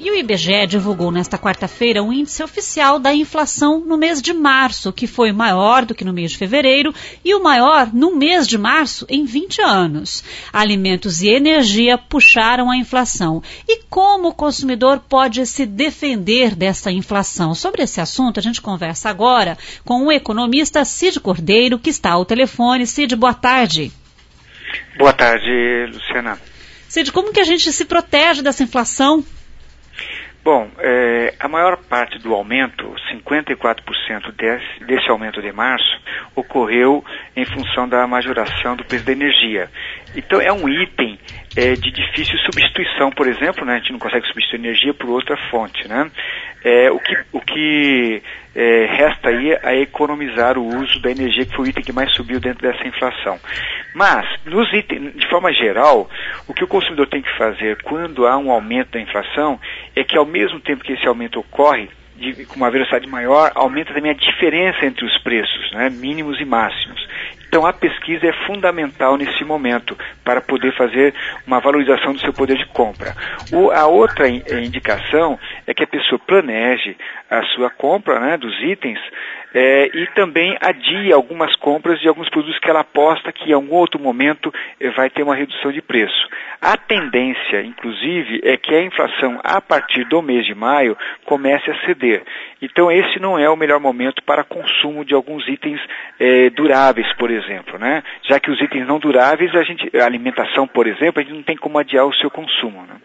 E o IBGE divulgou nesta quarta-feira o índice oficial da inflação no mês de março, que foi maior do que no mês de fevereiro e o maior no mês de março em 20 anos. Alimentos e energia puxaram a inflação. E como o consumidor pode se defender dessa inflação? Sobre esse assunto, a gente conversa agora com o economista Cid Cordeiro, que está ao telefone. Cid, boa tarde. Boa tarde, Luciana. Cid, como que a gente se protege dessa inflação? Bom, a maior parte do aumento, 54% desse aumento de março, ocorreu em função da majoração do preço da energia. Então é um item de difícil substituição, por exemplo, né? A gente não consegue substituir energia por outra fonte, né? O que resta aí é economizar o uso da energia, que foi o item que mais subiu dentro dessa inflação. Mas, nos itens, de forma geral, o que o consumidor tem que fazer quando há um aumento da inflação é que, ao mesmo tempo que esse aumento ocorre, com uma velocidade maior, aumenta também a diferença entre os preços, né, mínimos e máximos. Então a pesquisa é fundamental nesse momento para poder fazer uma valorização do seu poder de compra. A outra indicação é que a pessoa planeje a sua compra, né, dos itens, e também adie algumas compras de alguns produtos que ela aposta que em algum outro momento vai ter uma redução de preço. A tendência, inclusive, é que a inflação, a partir do mês de maio, comece a ceder. Então esse não é o melhor momento para consumo de alguns itens duráveis, por exemplo, né? Já que os itens não duráveis, a alimentação, por exemplo, a gente não tem como adiar o seu consumo, né?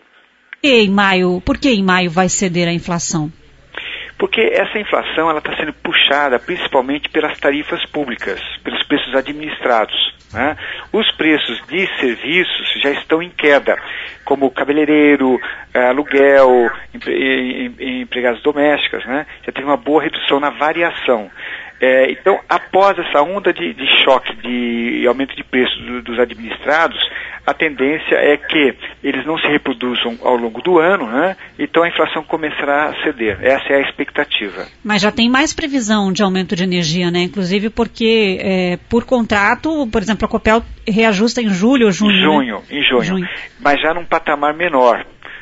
Por que em maio vai ceder a inflação? Porque essa inflação está sendo puxada principalmente pelas tarifas públicas, pelos preços administrados, né? Os preços de serviços já estão em queda, como cabeleireiro, aluguel, empregadas domésticas, né? Já teve uma boa redução na variação. Então, após essa onda de choque, de aumento de preço dos administrados, a tendência é que eles não se reproduzam ao longo do ano, né? Então a inflação começará a ceder. Essa é a expectativa. Mas já tem mais previsão de aumento de energia, né? Inclusive porque, por contrato, por exemplo, a Copel reajusta em julho ou junho. Em junho. Mas já num patamar menor.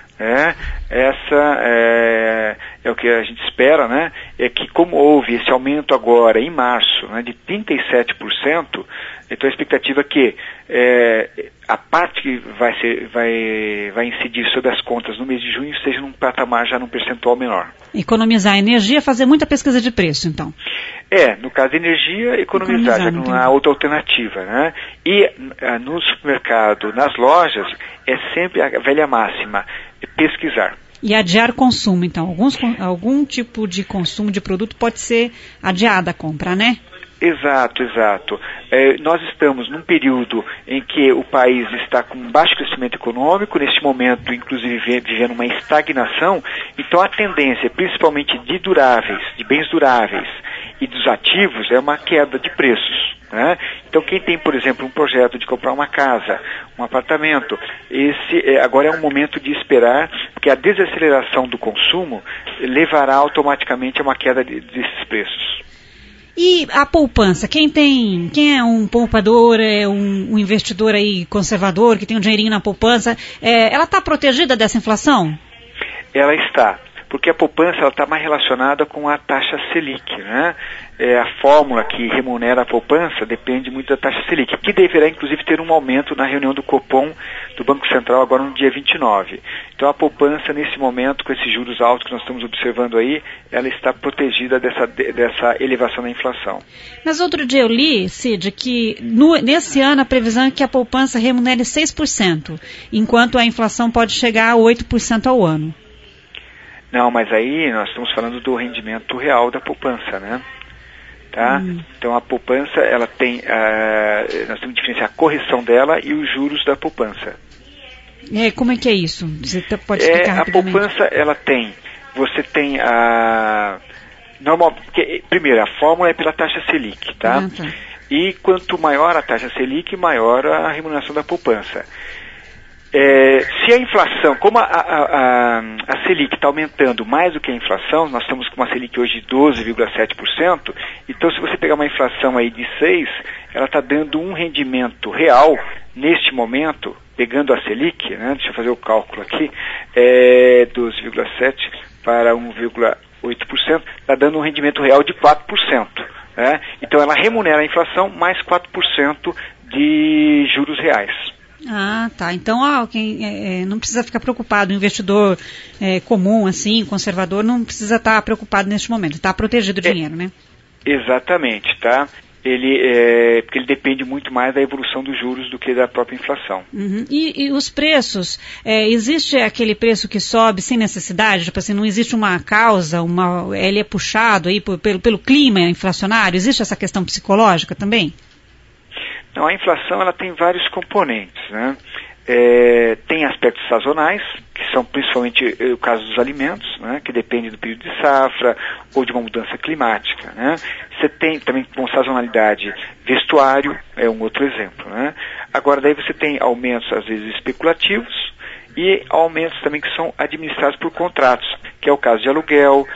Essa é o que a gente espera, né? É que, como houve esse aumento agora em março, né, de 37%, então a expectativa é que a parte que vai incidir sobre as contas no mês de junho seja num patamar já num percentual menor. Economizar energia, fazer muita pesquisa de preço, então. No caso de energia, economizar, já que não há outra alternativa, né? E no supermercado, nas lojas, é sempre a velha máxima, pesquisar. E adiar consumo, então. Algum tipo de consumo de produto pode ser adiada a compra, né? Exato. Nós estamos num período em que o país está com baixo crescimento econômico, neste momento, inclusive, vivendo uma estagnação. Então, a tendência, principalmente de duráveis, de bens duráveis e dos ativos, é uma queda de preços, né? Então, quem tem, por exemplo, um projeto de comprar uma casa, um apartamento, agora é um momento de esperar, porque a desaceleração do consumo levará automaticamente a uma queda desses preços. E a poupança? Quem é um poupador, um investidor aí conservador, que tem um dinheirinho na poupança, ela está protegida dessa inflação? Ela está, porque a poupança está mais relacionada com a taxa Selic, né? A fórmula que remunera a poupança depende muito da taxa Selic, que deverá inclusive ter um aumento na reunião do Copom do Banco Central agora no dia 29. Então a poupança nesse momento, com esses juros altos que nós estamos observando aí, ela está protegida dessa elevação da inflação. Mas outro dia eu li, Cid, que nesse ano a previsão é que a poupança remunere 6%, enquanto a inflação pode chegar a 8% ao ano. Não, mas aí nós estamos falando do rendimento real da poupança, né? Tá? Então a poupança, ela tem, nós temos que diferenciar a correção dela e os juros da poupança. Como é que é isso? Você pode explicar rapidamente? A poupança, você tem primeiro, a fórmula é pela taxa Selic, tá? Tá. E quanto maior a taxa Selic, maior a remuneração da poupança. Se a inflação, como a Selic está aumentando mais do que a inflação, nós estamos com uma Selic hoje de 12,7%, então se você pegar uma inflação aí de 6%, ela está dando um rendimento real, neste momento, pegando a Selic, né, deixa eu fazer o cálculo aqui, 12,7 para 1,8%, está dando um rendimento real de 4%. Né? Então ela remunera a inflação mais 4% de juros reais. Ah, tá. Então, quem não precisa ficar preocupado, o investidor comum, assim, conservador, não precisa estar preocupado neste momento, está protegido o dinheiro, né? Exatamente, tá? Porque ele depende muito mais da evolução dos juros do que da própria inflação. Uhum. E os preços, existe aquele preço que sobe sem necessidade? Tipo assim, não existe uma causa, ele é puxado aí pelo clima inflacionário? Existe essa questão psicológica também? Não, a inflação ela tem vários componentes, né? Tem aspectos sazonais, que são principalmente o caso dos alimentos, né, que depende do período de safra ou de uma mudança climática. Né? Você tem também, com sazonalidade, vestuário, é um outro exemplo. Né? Agora, daí você tem aumentos, às vezes, especulativos e aumentos também que são administrados por contratos, que é o caso de aluguel,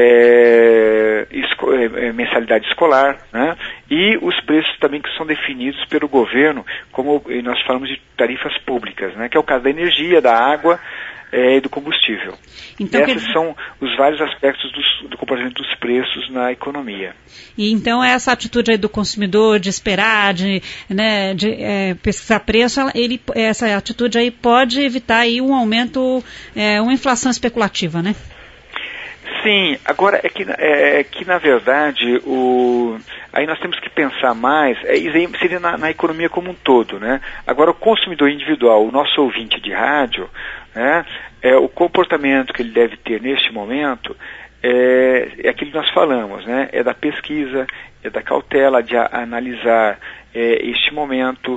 mensalidade escolar, né? E os preços também que são definidos pelo governo, como nós falamos de tarifas públicas, né? Que é o caso da energia, da água e do combustível. Então, esses são os vários aspectos do comportamento dos preços na economia. E então essa atitude aí do consumidor de esperar, de pesquisar preço, essa atitude aí pode evitar aí um aumento, uma inflação especulativa, né? Sim, agora que na verdade aí nós temos que pensar mais, seria na economia como um todo, né? Agora o consumidor individual, o nosso ouvinte de rádio, né, o comportamento que ele deve ter neste momento é aquilo que nós falamos, né? É da pesquisa, é da cautela, de analisar este momento.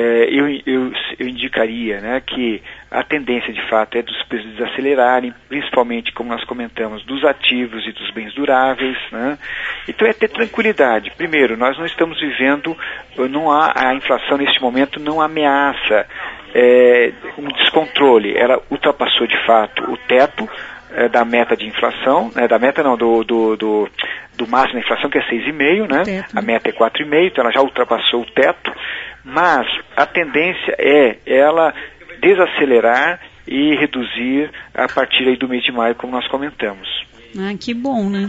Eu indicaria, né, que a tendência de fato é dos preços desacelerarem, principalmente, como nós comentamos, dos ativos e dos bens duráveis. Né? Então é ter tranquilidade. Primeiro, nós não estamos vivendo, a inflação neste momento não ameaça um descontrole. Ela ultrapassou de fato o teto da meta de inflação, né, da meta não, do máximo da inflação, que é 6,5, né? A meta é 4,5, então ela já ultrapassou o teto, mas a tendência é ela desacelerar e reduzir a partir aí do mês de maio, como nós comentamos. Ah, que bom, né?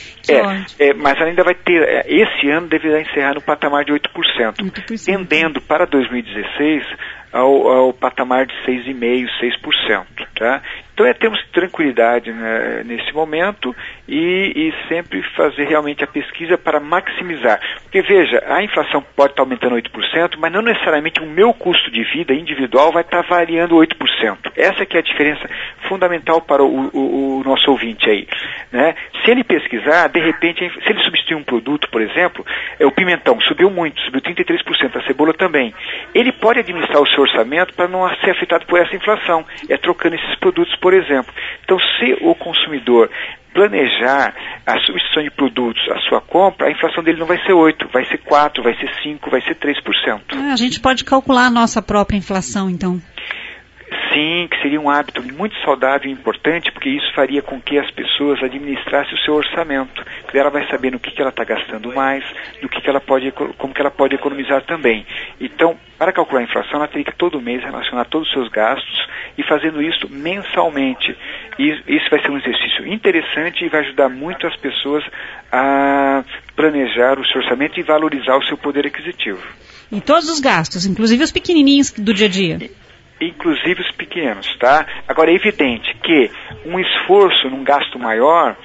Mas ainda vai ter, esse ano deverá encerrar no patamar de 8%, tendendo para 2016 ao patamar de 6,5%, 6%. Tá? Então termos tranquilidade, né, nesse momento e sempre fazer realmente a pesquisa para maximizar. Porque veja, a inflação pode estar aumentando 8%, mas não necessariamente o meu custo de vida individual vai estar variando 8%. Essa que é a diferença fundamental para o nosso ouvinte aí. Né? Se ele pesquisar, de repente, se ele substituir um produto, por exemplo, o pimentão subiu muito, subiu 33%, a cebola também. Ele pode administrar o seu orçamento para não ser afetado por essa inflação, trocando esses produtos, por exemplo. Então, se o consumidor planejar a substituição de produtos, a sua compra, a inflação dele não vai ser 8%, vai ser 4%, vai ser 5%, vai ser 3%. A gente pode calcular a nossa própria inflação, então. Sim, que seria um hábito muito saudável e importante, porque isso faria com que as pessoas administrassem o seu orçamento. Ela vai saber no que ela está gastando mais, como que ela pode economizar também. Então, para calcular a inflação, ela teria que todo mês relacionar todos os seus gastos e fazendo isso mensalmente. E isso vai ser um exercício interessante e vai ajudar muito as pessoas a planejar o seu orçamento e valorizar o seu poder aquisitivo. E todos os gastos, inclusive os pequenininhos do dia a dia. Inclusive os pequenos, tá? Agora é evidente que um esforço num gasto maior,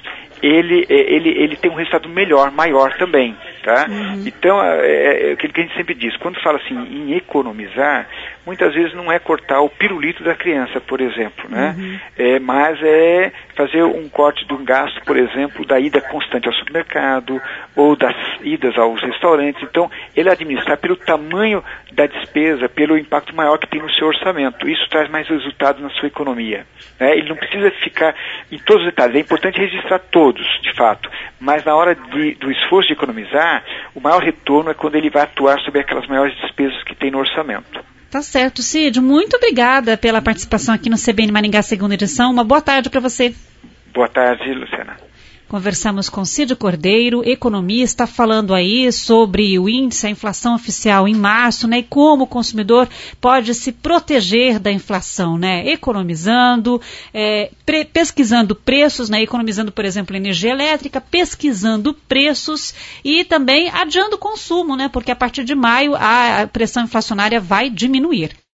ele tem um resultado maior também, tá? Uhum. Então, aquilo que a gente sempre diz, quando fala assim em economizar, muitas vezes não é cortar o pirulito da criança, por exemplo, né? Uhum. Mas é fazer um corte de um gasto, por exemplo, da ida constante ao supermercado ou das idas aos restaurantes. Então, ele administrar pelo tamanho da despesa, pelo impacto maior que tem no seu orçamento. Isso traz mais resultado na sua economia. Né? Ele não precisa ficar em todos os detalhes. É importante registrar todos, de fato. Mas na hora do esforço de economizar, o maior retorno é quando ele vai atuar sobre aquelas maiores despesas que tem no orçamento. Tá certo, Cid. Muito obrigada pela participação aqui no CBN Maringá, segunda edição. Uma boa tarde para você. Boa tarde, Luciana. Conversamos com Cid Cordeiro, economista, falando aí sobre o índice, a inflação oficial em março, né, e como o consumidor pode se proteger da inflação, né, economizando, pesquisando preços, né, economizando, por exemplo, energia elétrica, pesquisando preços e também adiando o consumo, né, porque a partir de maio a pressão inflacionária vai diminuir.